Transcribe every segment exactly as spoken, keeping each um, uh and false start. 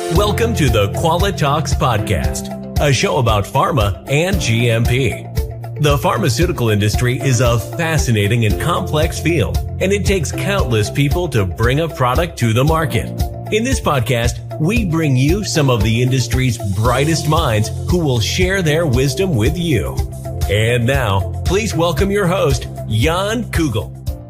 Welcome to the Qualitalks Podcast, a show about pharma and G M P. The pharmaceutical industry is a fascinating and complex field, and it takes countless people to bring a product to the market. In this podcast, we bring you some of the industry's brightest minds who will share their wisdom with you. And now, please welcome your host, Jan Kugel.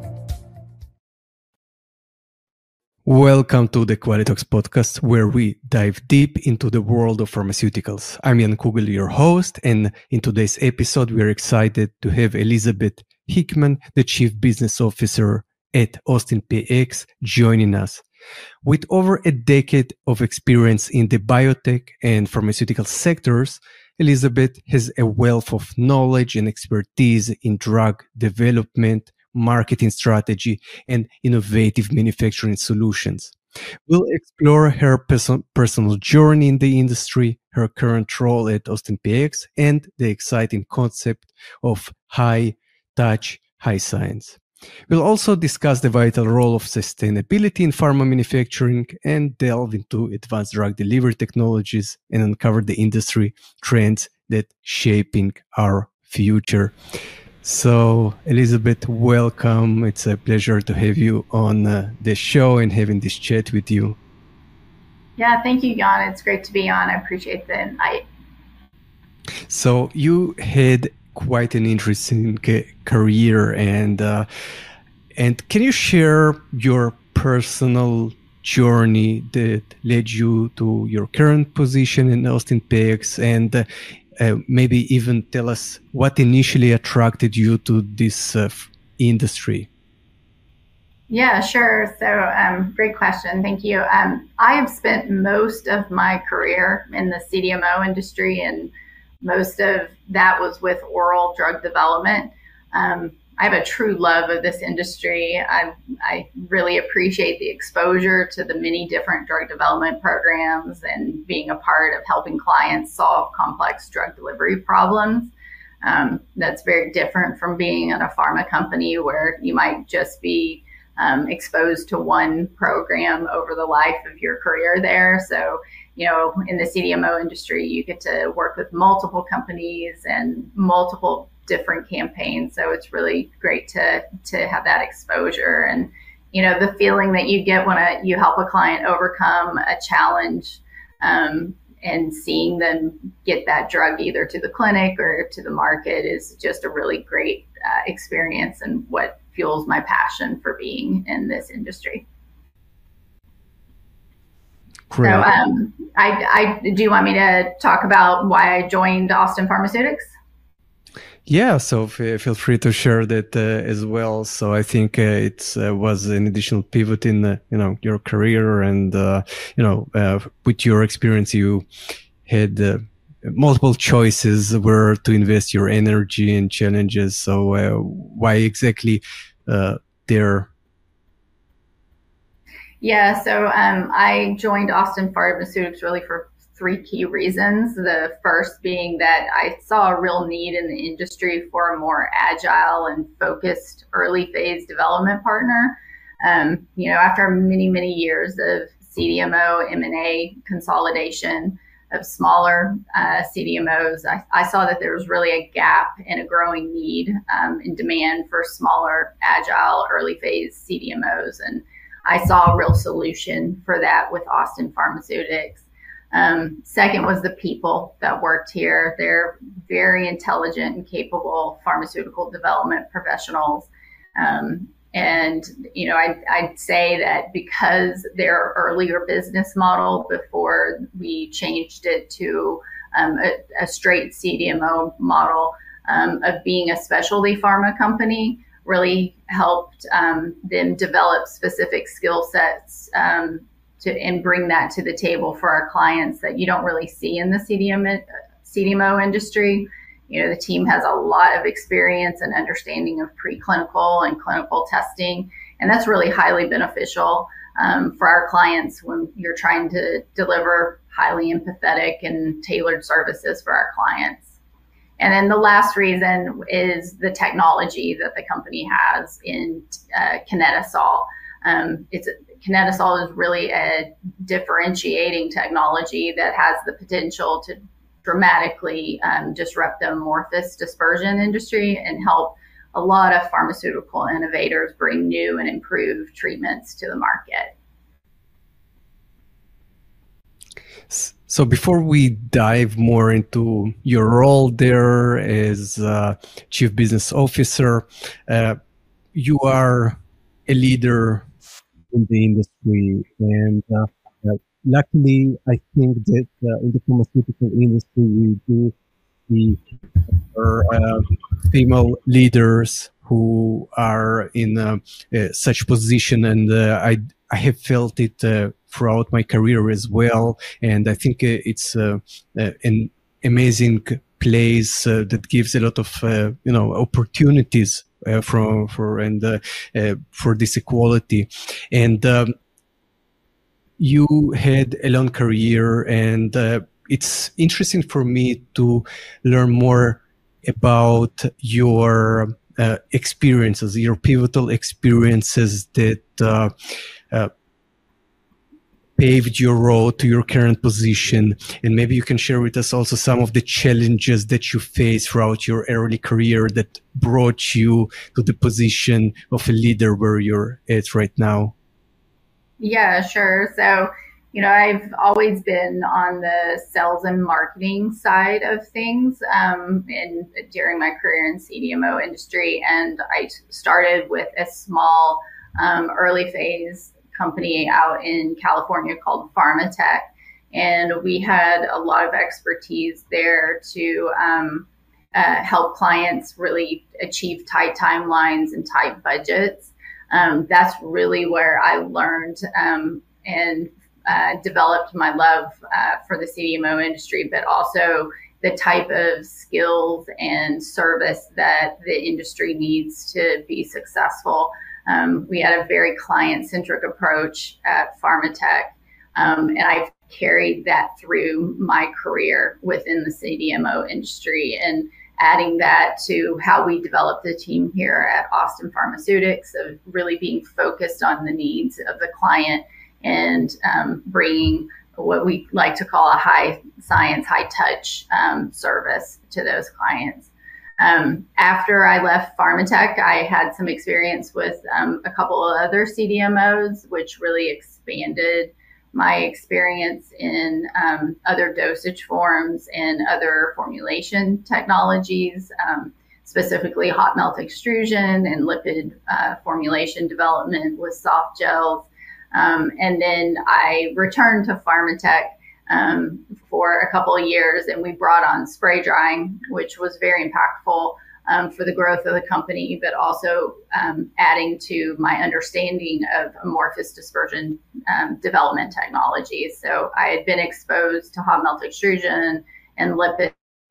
Welcome to the Qualitalks Podcast, where we dive deep into the world of pharmaceuticals. I'm Jan Kugel, your host, and in today's episode, we are excited to have Elizabeth Hickman, the Chief Business Officer at Austin P X, joining us. With over a decade of experience in the biotech and pharmaceutical sectors, Elizabeth has a wealth of knowledge and expertise in drug development, marketing strategy, and innovative manufacturing solutions. We'll explore her person- personal journey in the industry, her current role at Austin P X, and the exciting concept of high-touch, high science. We'll also discuss the vital role of sustainability in pharma manufacturing and delve into advanced drug delivery technologies and uncover the industry trends that shaping our future. So, Elizabeth, welcome. It's a pleasure to have you on uh, the show and having this chat with you. Yeah, thank you, Jan. It's great to be on. I appreciate the invite. So, you had quite an interesting ca- career, and uh, and can you share your personal journey that led you to your current position in Austin P X, and uh, Uh, maybe even tell us what initially attracted you to this uh, industry? Yeah, sure. So um, great question. Thank you. Um, I have spent most of my career in the C D M O industry, and most of that was with oral drug development. Um, I have a true love of this industry. I, I really appreciate the exposure to the many different drug development programs and being a part of helping clients solve complex drug delivery problems. Um, that's very different from being in a pharma company where you might just be um, exposed to one program over the life of your career there. So, you know, in the C D M O industry, you get to work with multiple companies and multiple different campaigns. So it's really great to to have that exposure, and you know, the feeling that you get when a, you help a client overcome a challenge, um, and seeing them get that drug either to the clinic or to the market is just a really great uh, experience, and what fuels my passion for being in this industry. Great. So um, I, I do you want me to talk about why I joined Austin Pharmaceutics? Yeah, so f- feel free to share that uh, as well. So I think uh, it uh, was an additional pivot in uh, you know your career, and uh, you know uh, with your experience, you had uh, multiple choices where to invest your energy and challenges. So uh, why exactly uh, there? Yeah, so um, I joined Austin Pharmaceutics really for three key reasons. The first being that I saw a real need in the industry for a more agile and focused early phase development partner. Um, you know, after many, many years of C D M O, M and A consolidation of smaller uh, C D M Os, I, I saw that there was really a gap and a growing need um, in demand for smaller, agile, early phase C D M Os. And I saw a real solution for that with Austin Pharmaceutics. Um, second was the people that worked here. They're very intelligent and capable pharmaceutical development professionals. Um, and, you know, I, I'd say that because their earlier business model before we changed it to um, a, a straight C D M O model um, of being a specialty pharma company really helped um, them develop specific skill sets um, to and bring that to the table for our clients that you don't really see in the C D M, C D M O industry. You know, the team has a lot of experience and understanding of preclinical and clinical testing, and that's really highly beneficial um, for our clients when you're trying to deliver highly empathetic and tailored services for our clients. And then the last reason is the technology that the company has in uh, Kinetisol. Um, it's Kinetisol is really a differentiating technology that has the potential to dramatically um, disrupt the amorphous dispersion industry and help a lot of pharmaceutical innovators bring new and improved treatments to the market. So before we dive more into your role there as uh, Chief Business Officer, uh, you are a leader in the industry, and uh, uh, luckily, I think that uh, in the pharmaceutical industry, we do see uh, female leaders who are in uh, uh, such position, and uh, I I have felt it uh, throughout my career as well, and I think uh, it's uh, uh, an amazing place uh, that gives a lot of uh, you know opportunities uh, for for and uh, uh, for this equality, and um, you had a long career, and uh, it's interesting for me to learn more about your uh, experiences, your pivotal experiences that uh, uh, paved your road to your current position. And maybe you can share with us also some of the challenges that you faced throughout your early career that brought you to the position of a leader where you're at right now. Yeah, sure. So, you know, I've always been on the sales and marketing side of things um, in, during my career in C D M O industry. And I started with a small um, early phase company out in California called Pharmatech. And we had a lot of expertise there to um, uh, help clients really achieve tight timelines and tight budgets. Um, that's really where I learned um, and uh, developed my love uh, for the C D M O industry, but also the type of skills and service that the industry needs to be successful. Um, we had a very client-centric approach at Pharmatech, um, and I've carried that through my career within the C D M O industry, and adding that to how we developed the team here at Austin Pharmaceutics, of really being focused on the needs of the client and um, bringing what we like to call a high science, high touch um, service to those clients. Um, after I left Pharmatech, I had some experience with um, a couple of other C D M Os, which really expanded my experience in um, other dosage forms and other formulation technologies, um, specifically hot melt extrusion and lipid uh, formulation development with soft gels. Um, and then I returned to Pharmatech um, for a couple of years, and we brought on spray drying, which was very impactful um, for the growth of the company, but also um, adding to my understanding of amorphous dispersion um, development technologies. So I had been exposed to hot melt extrusion and lipids,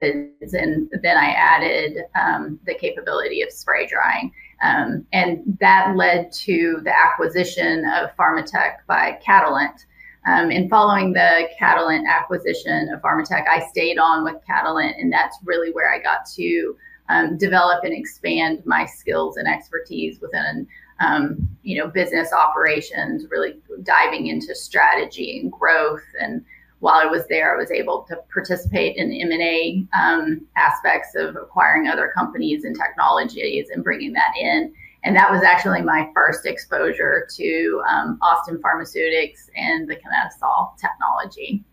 and then I added um, the capability of spray drying. Um, and that led to the acquisition of Pharmatech by Catalent. Um, and following the Catalent acquisition of Pharmatech, I stayed on with Catalent, and that's really where I got to um, develop and expand my skills and expertise within, um, you know, business operations, really diving into strategy and growth. And while I was there, I was able to participate in M and A um, aspects of acquiring other companies and technologies and bringing that in. And that was actually my first exposure to um, Austin Pharmaceutics and the Kinetisol technology.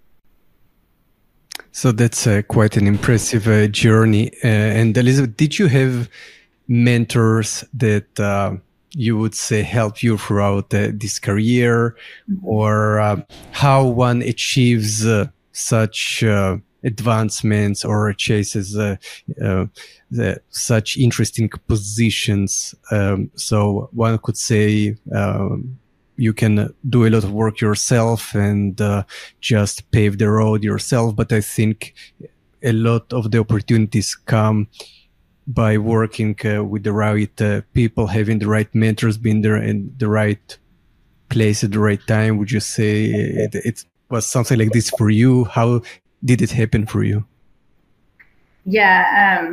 So that's uh, quite an impressive uh, journey. Uh, and Elizabeth, did you have mentors that uh, you would say help you throughout uh, this career, mm-hmm. or uh, how one achieves uh, such uh, advancements or chases uh, uh, the, such interesting positions? Um, so one could say um, you can do a lot of work yourself and uh, just pave the road yourself. But I think a lot of the opportunities come by working uh, with the right uh, people, having the right mentors, being there in the right place at the right time. Would you say it, it was something like this for you? How did it happen for you? Yeah, um,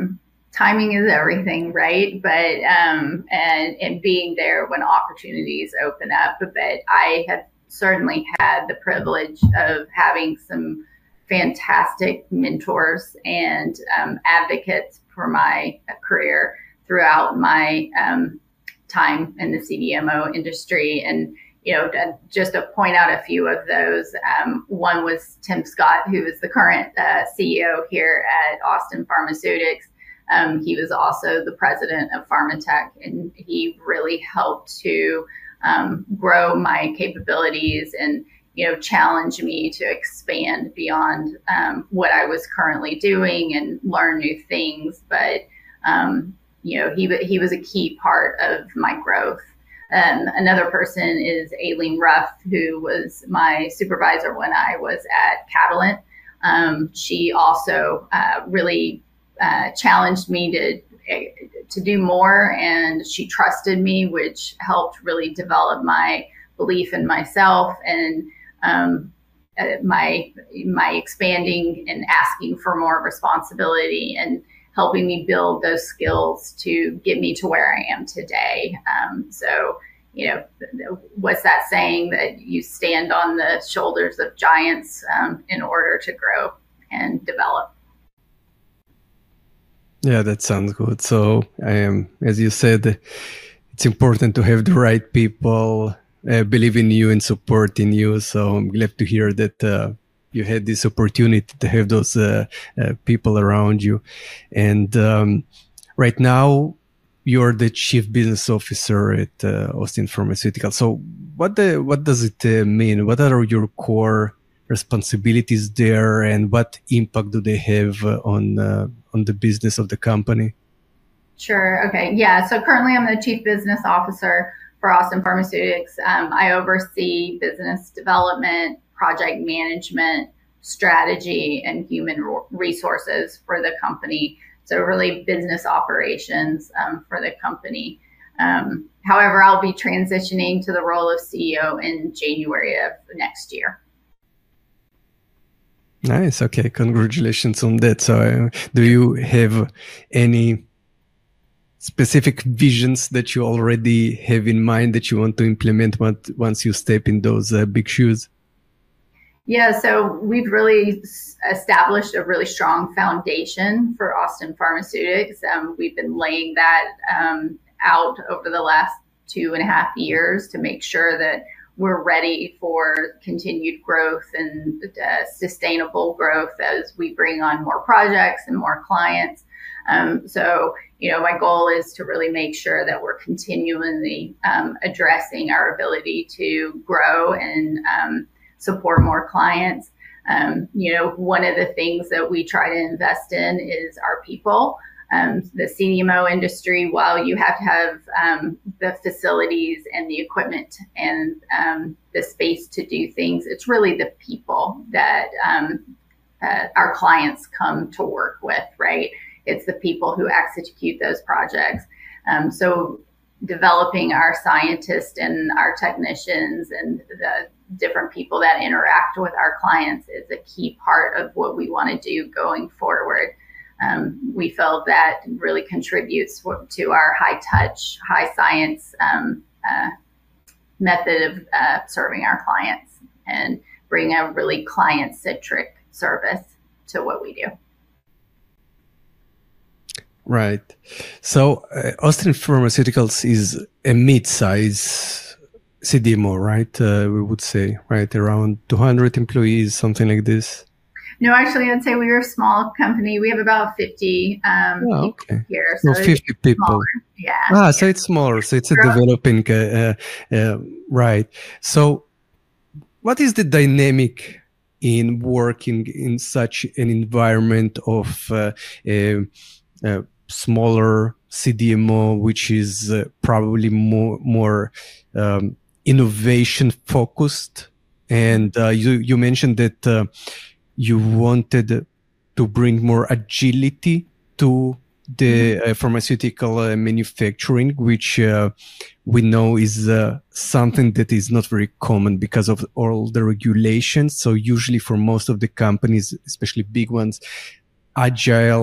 timing is everything, right? But um, and and being there when opportunities open up. But I have certainly had the privilege of having some fantastic mentors and um, advocates for my career throughout my um, time in the C D M O industry. And you know, just to point out a few of those, um, one was Tim Scott, who is the current uh, C E O here at Austin Pharmaceutics. Um, he was also the president of Pharmatech, and he really helped to um, grow my capabilities and, you know, challenge me to expand beyond um, what I was currently doing and learn new things. But, um, you know, he, he was a key part of my growth. Um, another person is Aileen Ruff, who was my supervisor when I was at Catalent. Um, she also uh, really uh, challenged me to to do more, and she trusted me, which helped really develop my belief in myself and um, uh, my my expanding and asking for more responsibility and helping me build those skills to get me to where I am today. Um, so, you know, what's that saying that you stand on the shoulders of giants um, in order to grow and develop? Yeah, that sounds good. So, um, as you said, it's important to have the right people uh, believe in you and support in you. So I'm glad to hear that uh, you had this opportunity to have those uh, uh, people around you. And um, right now, you're the chief business officer at uh, Austin Pharmaceuticals. So what the what does it uh, mean? What are your core responsibilities there, and what impact do they have uh, on uh, on the business of the company? Sure. Okay. Yeah. So currently, I'm the chief business officer for Austin Pharmaceutics. Um, I oversee business development, project management, strategy, and human resources for the company. So really business operations um, for the company. Um, however, I'll be transitioning to the role of C E O in January of next year. Nice. Okay. Congratulations on that. So uh, do you have any specific visions that you already have in mind that you want to implement once you step in those uh, big shoes? Yeah, so we've really established a really strong foundation for Austin Pharmaceutics. Um, we've been laying that um, out over the last two and a half years to make sure that we're ready for continued growth and uh, sustainable growth as we bring on more projects and more clients. Um, so, you know, my goal is to really make sure that we're continually um, addressing our ability to grow and um, support more clients. Um, you know, one of the things that we try to invest in is our people. Um, the C D M O industry, while you have to have um, the facilities and the equipment and um, the space to do things, it's really the people that um, uh, our clients come to work with, right? It's the people who execute those projects. Um, so developing our scientists and our technicians and the different people that interact with our clients is a key part of what we want to do going forward. Um, we felt that really contributes to our high touch, high science um, uh, method of uh, serving our clients and bring a really client centric service to what we do. Right. So uh, Austin Pharmaceuticals is a mid-size C D M O, right? Uh, we would say, right? Around two hundred employees, something like this. No, actually, I'd say we are a small company. We have about fifty um, oh, people okay. here. So no, fifty people. Smaller. Yeah. Ah, so it's smaller. So it's a developing, uh, uh, right. So what is the dynamic in working in such an environment of uh, a, a smaller C D M O, which is uh, probably more, more um, innovation focused? And uh, you, you mentioned that uh, you wanted to bring more agility to the uh, pharmaceutical uh, manufacturing, which uh, we know is uh, something that is not very common because of all the regulations. So usually for most of the companies, especially big ones, agile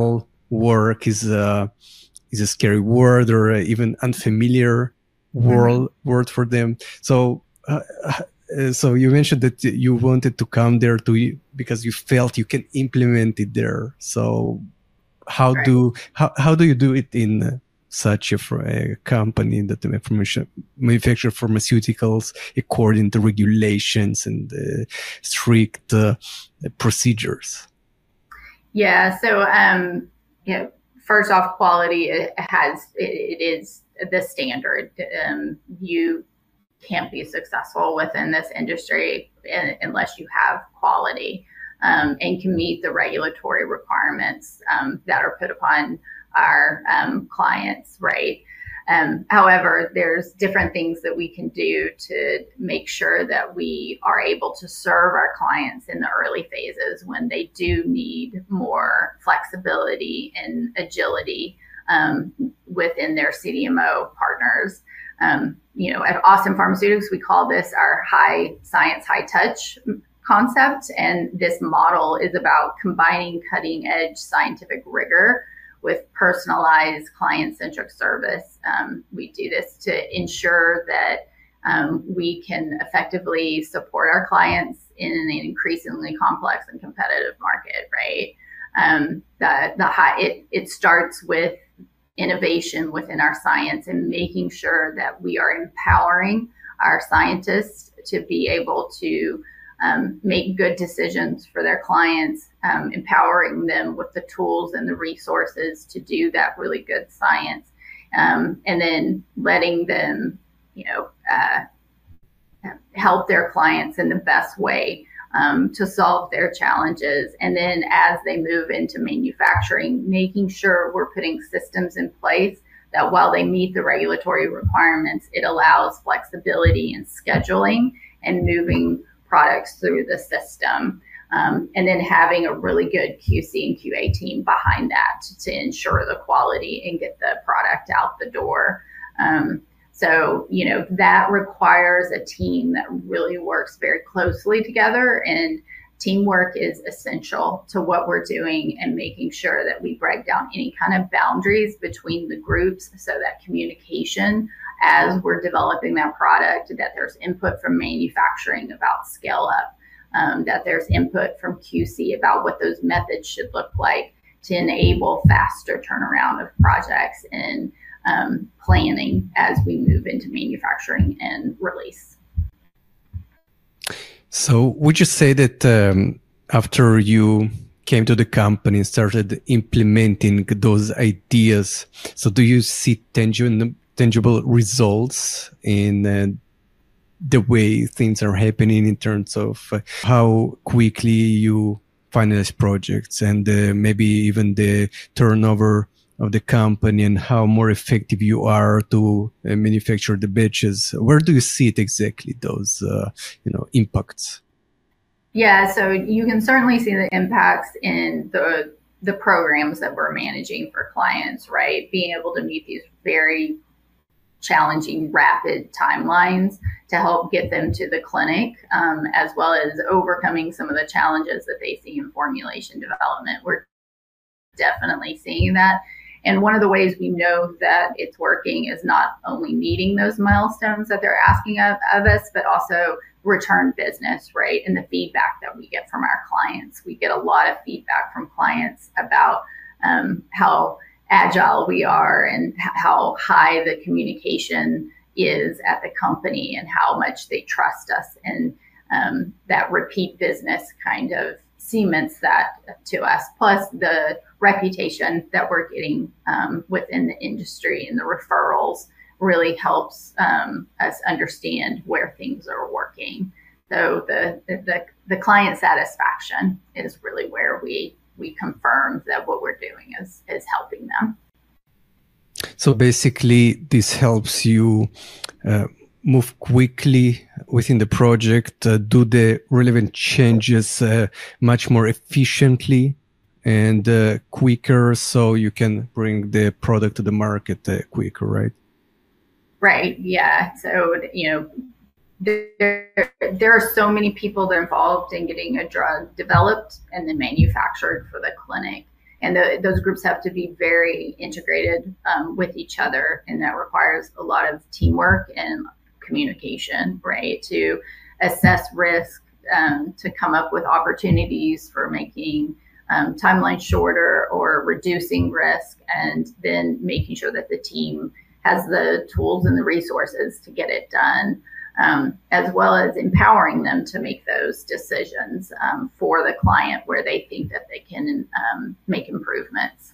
work is a is a scary word or even unfamiliar world mm-hmm. word for them. So. Uh, Uh, so you mentioned that you wanted to come there to because you felt you can implement it there. So how right. do how, how do you do it in uh, such a, a company that manufacture pharmaceuticals according to regulations and uh, strict uh, procedures? Yeah. So um, you know, first off, quality it has it, it is the standard. Um, you can't be successful within this industry in, unless you have quality um, and can meet the regulatory requirements um, that are put upon our um, clients, right? Um, however, there's different things that we can do to make sure that we are able to serve our clients in the early phases when they do need more flexibility and agility um, within their C D M O partners. Um, you know, at Austin Pharmaceutics, we call this our high science, high touch concept. And this model is about combining cutting edge scientific rigor with personalized client centric service. Um, we do this to ensure that um, we can effectively support our clients in an increasingly complex and competitive market, right? Um, the, the high, it, it starts with innovation within our science and making sure that we are empowering our scientists to be able to um, make good decisions for their clients, um, empowering them with the tools and the resources to do that really good science, um, and then letting them, you know, uh, help their clients in the best way Um, to solve their challenges. And then as they move into manufacturing, making sure we're putting systems in place that while they meet the regulatory requirements, it allows flexibility in scheduling and moving products through the system. Um, and then having a really good Q C and Q A team behind that to, to ensure the quality and get the product out the door. Um, So, you know, that requires a team that really works very closely together, and teamwork is essential to what we're doing and making sure that we break down any kind of boundaries between the groups so that communication as we're developing that product, that there's input from manufacturing about scale up, um, that there's input from Q C about what those methods should look like to enable faster turnaround of projects and Um, planning as we move into manufacturing and release. So would you say that um, after you came to the company and started implementing those ideas, so do you see tangible, tangible results in uh, the way things are happening in terms of uh, how quickly you finalize projects and uh, maybe even the turnover of the company and how more effective you are to uh, manufacture the batches? Where do you see it exactly, those, uh, you know, impacts? Yeah, so you can certainly see the impacts in the the programs that we're managing for clients, right? Being able to meet these very challenging, rapid timelines to help get them to the clinic, um, as well as overcoming some of the challenges that they see in formulation development. We're definitely seeing that. And one of the ways we know that it's working is not only meeting those milestones that they're asking of, of us, but also return business, right? And the feedback that we get from our clients. We get a lot of feedback from clients about um, how agile we are and how high the communication is at the company and how much they trust us. And um, that repeat business kind of cements that to us, plus the reputation that we're getting um, within the industry and the referrals really helps um, us understand where things are working. So the, the the client satisfaction is really where we we confirm that what we're doing is is helping them. So basically, this helps you uh, move quickly within the project, uh, do the relevant changes uh, much more efficiently and uh, quicker, so you can bring the product to the market uh, quicker, right? Right. Yeah. So, you know, there, there are so many people that are involved in getting a drug developed and then manufactured for the clinic. And the, those groups have to be very integrated um, with each other. And that requires a lot of teamwork and communication, right? To assess risk, um, to come up with opportunities for making um, timelines shorter or reducing risk, and then making sure that the team has the tools and the resources to get it done, um, as well as empowering them to make those decisions um, for the client where they think that they can um, make improvements.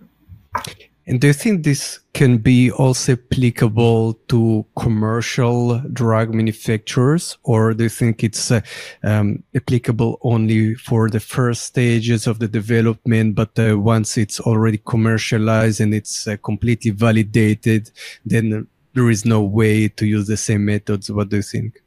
And do you think this can be also applicable to commercial drug manufacturers, or do you think it's uh, um, applicable only for the first stages of the development, but uh, once it's already commercialized and it's uh, completely validated, then there is no way to use the same methods? What do you think?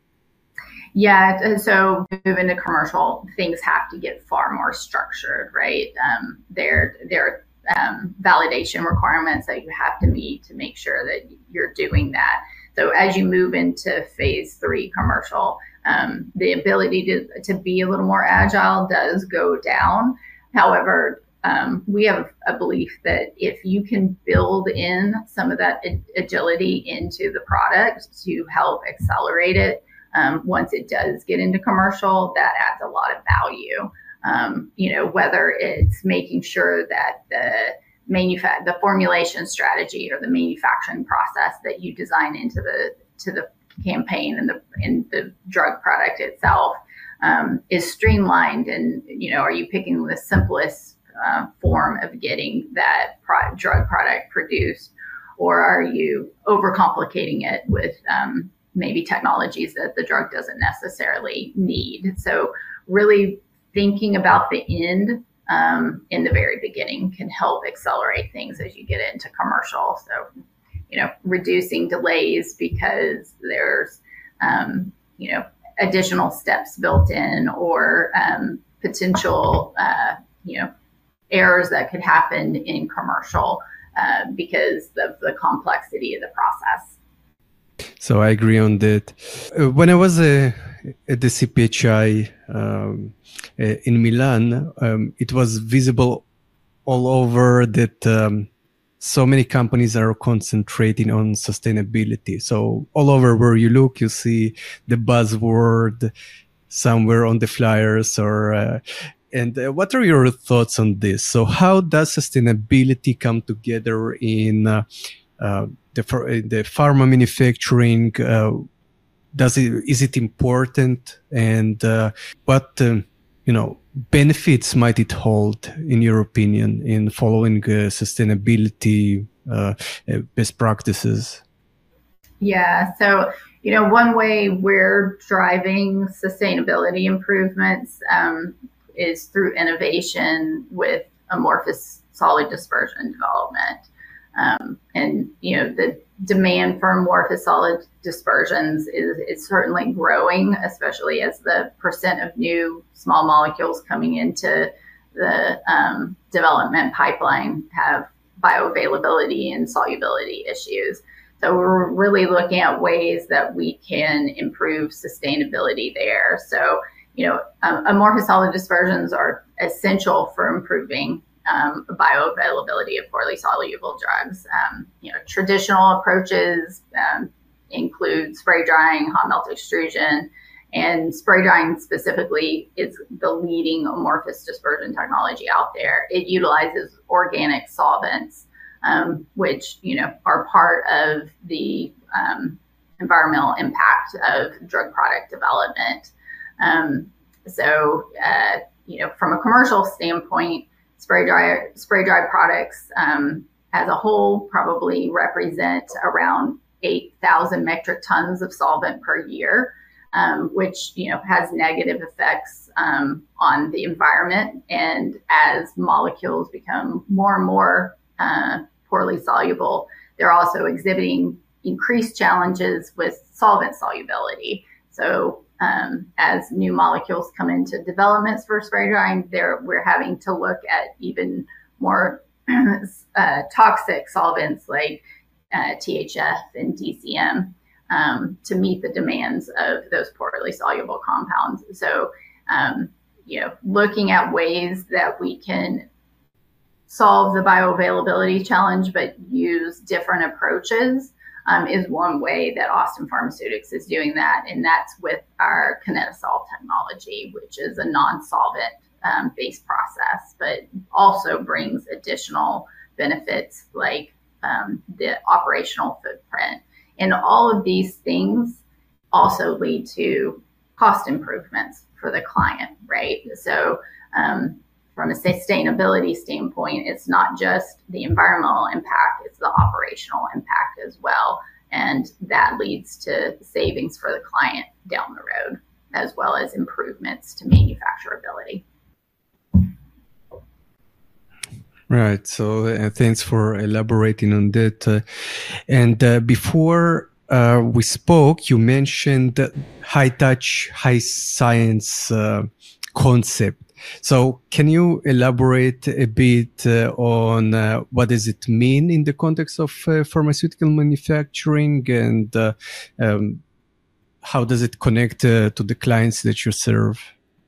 Yeah, so moving to commercial, things have to get far more structured, right? Um, they're they're Um, validation requirements that you have to meet to make sure that you're doing that. So as you move into phase three commercial, um, the ability to, to be a little more agile does go down. However, um, we have a belief that if you can build in some of that agility into the product to help accelerate it, um, once it does get into commercial, that adds a lot of value. Um, you know, whether it's making sure that the manufa- the formulation strategy or the manufacturing process that you design into the to the campaign and the in the drug product itself um, is streamlined, and you know, are you picking the simplest uh, form of getting that pro- drug product produced, or are you overcomplicating it with um, maybe technologies that the drug doesn't necessarily need? So really thinking about the end um, in the very beginning can help accelerate things as you get into commercial. So, you know, reducing delays because there's, um, you know, additional steps built in, or um, potential, uh, you know, errors that could happen in commercial uh, because of the complexity of the process. So I agree on that. Uh, when I was uh, at the C P H I um, uh, in Milan, um, it was visible all over that um, so many companies are concentrating on sustainability. So all over where you look, you see the buzzword somewhere on the flyers. Or uh, and uh, what are your thoughts on this? So how does sustainability come together in uh, uh, the the pharma manufacturing? Uh, does it is it important, and uh, what um, you know benefits might it hold, in your opinion, in following uh, sustainability uh, uh, best practices? Yeah, so you know, one way we're driving sustainability improvements um, is through innovation with amorphous solid dispersion development. Um, and, you know, the demand for amorphous solid dispersions is, is certainly growing, especially as the percent of new small molecules coming into the um, development pipeline have bioavailability and solubility issues. So we're really looking at ways that we can improve sustainability there. So, you know, um, amorphous solid dispersions are essential for improving Um, bioavailability of poorly soluble drugs. Um, you know, traditional approaches um, include spray drying, hot melt extrusion, and spray drying specifically is the leading amorphous dispersion technology out there. It utilizes organic solvents, um, which, you know, are part of the um, environmental impact of drug product development. Um, so, uh, you know, from a commercial standpoint, Spray dry, spray dry products um, as a whole probably represent around eight thousand metric tons of solvent per year, um, which, you know, has negative effects um, on the environment. And as molecules become more and more uh, poorly soluble, they're also exhibiting increased challenges with solvent solubility. So Um, as new molecules come into developments for spray drying, there we're having to look at even more uh, toxic solvents like uh, T H F and D C M um, to meet the demands of those poorly soluble compounds. So, um, you know, looking at ways that we can solve the bioavailability challenge, but use different approaches um, is one way that Austin Pharmaceutics is doing that. And that's with our Kinetisol technology, which is a non-solvent um, based process, but also brings additional benefits like um, the operational footprint. And all of these things also lead to cost improvements for the client, right? So um, from a sustainability standpoint, it's not just the environmental impact, it's the operational impact as well. And that leads to savings for the client down the road, as well as improvements to manufacturability. Right. So uh, thanks for elaborating on that. Uh, and uh, before uh, we spoke, you mentioned high touch, high science uh, concept. So can you elaborate a bit uh, on uh, what does it mean in the context of uh, pharmaceutical manufacturing, and uh, um, how does it connect uh, to the clients that you serve?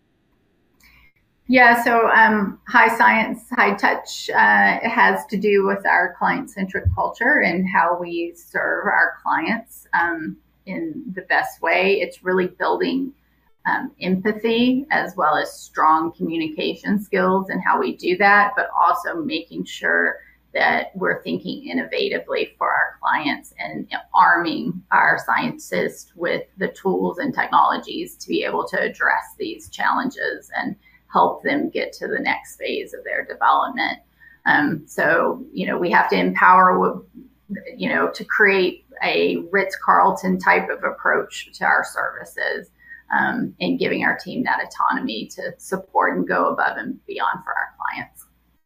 Yeah, so um, high science, high touch uh, has to do with our client-centric culture and how we serve our clients um, in the best way. It's really building um, empathy as well as strong communication skills and how we do that, but also making sure that we're thinking innovatively for our clients and you know, arming our scientists with the tools and technologies to be able to address these challenges and help them get to the next phase of their development. Um, so, you know, we have to empower, you know, to create a Ritz-Carlton type of approach to our services um, and giving our team that autonomy to support and go above and beyond for our clients.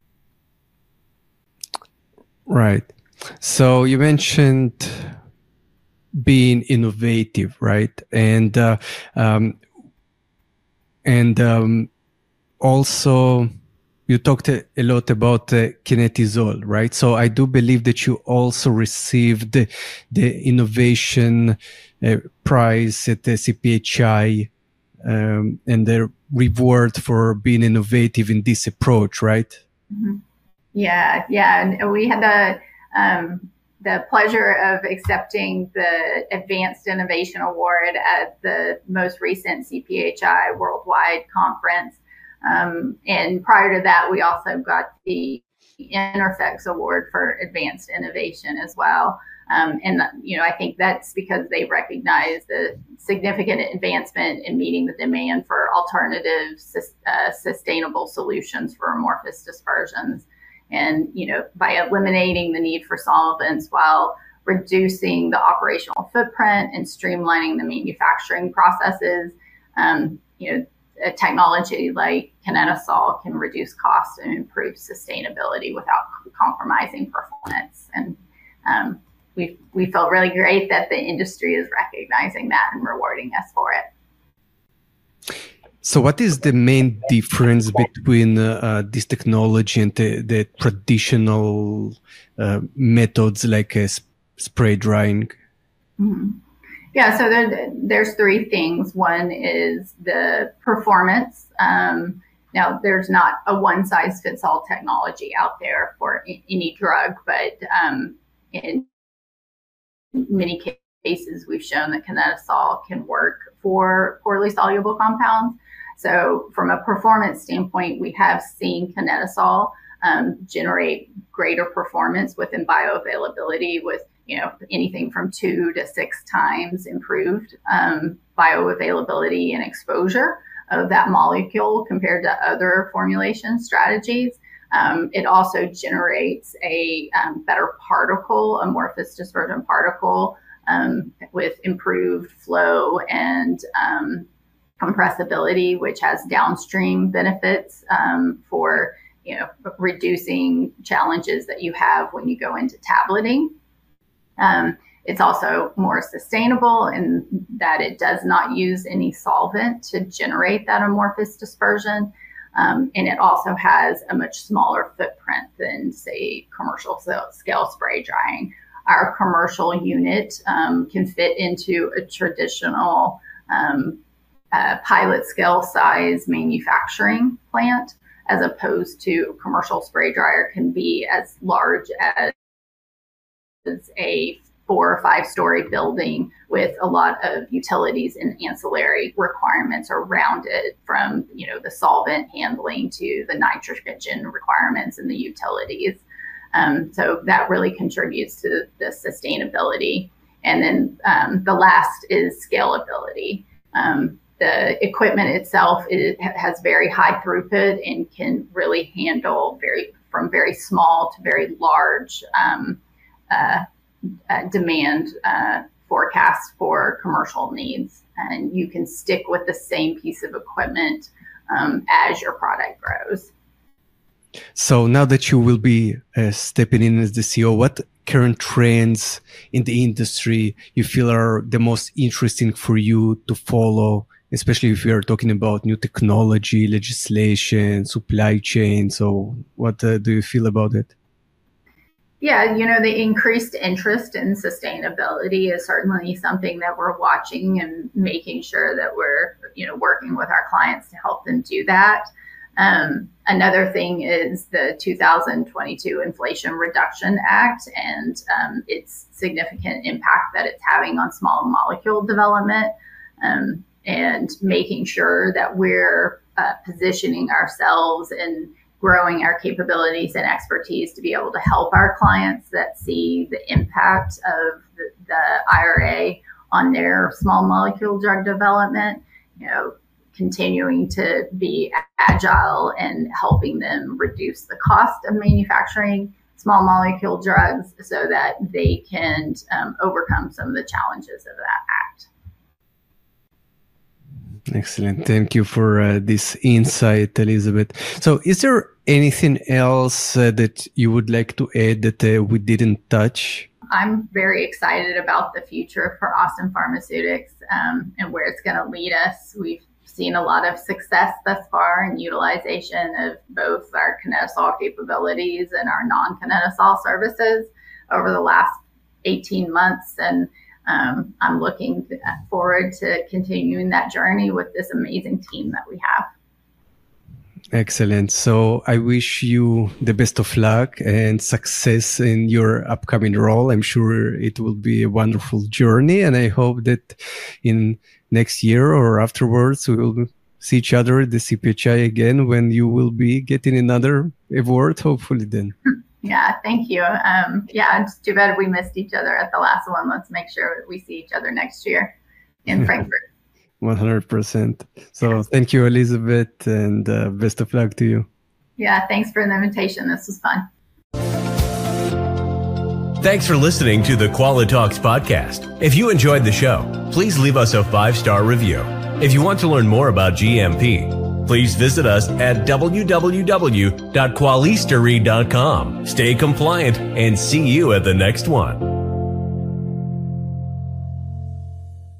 Right. So you mentioned being innovative, right? And, uh, um, and, um, also, you talked a lot about uh, Kinetisol, right? So I do believe that you also received the, the innovation uh, prize at the C P H I um, and the reward for being innovative in this approach, right? Mm-hmm. Yeah, yeah. And we had the um, the pleasure of accepting the Advanced Innovation Award at the most recent C P H I Worldwide Conference. Um, and prior to that, we also got the Interfex Award for Advanced Innovation as well. Um, and, you know, I think that's because they recognize the significant advancement in meeting the demand for alternative, uh, sustainable solutions for amorphous dispersions. And, you know, by eliminating the need for solvents while reducing the operational footprint and streamlining the manufacturing processes, um, you know, a technology like Kinetisol can reduce costs and improve sustainability without compromising performance. And um, we we feel really great that the industry is recognizing that and rewarding us for it. So what is the main difference between uh, this technology and the, the traditional uh, methods like uh, spray drying? Mm-hmm. Yeah, so there, there's three things. One is the performance. Um, now, there's not a one-size-fits-all technology out there for any drug, but um, in many cases, we've shown that Kinetisol can work for poorly soluble compounds. So from a performance standpoint, we have seen Kinetisol um, generate greater performance within bioavailability with you know, anything from two to six times improved um, bioavailability and exposure of that molecule compared to other formulation strategies. Um, it also generates a um, better particle, amorphous dispersion particle um, with improved flow and um, compressibility, which has downstream benefits um, for, you know, reducing challenges that you have when you go into tableting. Um, it's also more sustainable in that it does not use any solvent to generate that amorphous dispersion. Um, and it also has a much smaller footprint than, say, commercial scale spray drying. Our commercial unit um, can fit into a traditional um, uh, pilot scale size manufacturing plant. as opposed to commercial spray dryer can be as large as a four or five story building with a lot of utilities and ancillary requirements around it, from, you know, the solvent handling to the nitrogen requirements and the utilities. Um, so that really contributes to the sustainability. And then um, the last is scalability. Um, the equipment itself is, has very high throughput and can really handle very from very small to very large um, uh, uh, demand uh, forecasts for commercial needs. And you can stick with the same piece of equipment um, as your product grows. So now that you will be uh, stepping in as the C E O, what current trends in the industry you feel are the most interesting for you to follow, especially if we are talking about new technology, legislation, supply chain? So what uh, do you feel about it? Yeah, you know, the increased interest in sustainability is certainly something that we're watching and making sure that we're, you know, working with our clients to help them do that. Um, another thing is the two thousand twenty-two Inflation Reduction Act and um, its significant impact that it's having on small molecule development, um, and making sure that we're uh, positioning ourselves and growing our capabilities and expertise to be able to help our clients that see the impact of the, the I R A on their small molecule drug development. You know, continuing to be agile and helping them reduce the cost of manufacturing small molecule drugs so that they can um, overcome some of the challenges of that act. Excellent. Thank you for uh, this insight, Elizabeth. So is there anything else uh, that you would like to add that uh, we didn't touch? I'm very excited about the future for Austin Pharmaceutics um, and where it's going to lead us. We've seen a lot of success thus far in utilization of both our Kinetisol capabilities and our non-Kinetisol services over the last eighteen months. And um, I'm looking forward to continuing that journey with this amazing team that we have. Excellent. So I wish you the best of luck and success in your upcoming role. I'm sure it will be a wonderful journey, and I hope that in next year or afterwards we will see each other at the C P H I again when you will be getting another award, hopefully then. Yeah, thank you. Um, yeah, it's too bad we missed each other at the last one. Let's make sure we see each other next year in Frankfurt. one hundred percent. So thank you, Elizabeth, and uh, best of luck to you. Yeah, thanks for the invitation. This was fun. Thanks for listening to the Qualitalks podcast. If you enjoyed the show, please leave us a five-star review. If you want to learn more about G M P, please visit us at w w w dot qualistery dot com. Stay compliant and see you at the next one.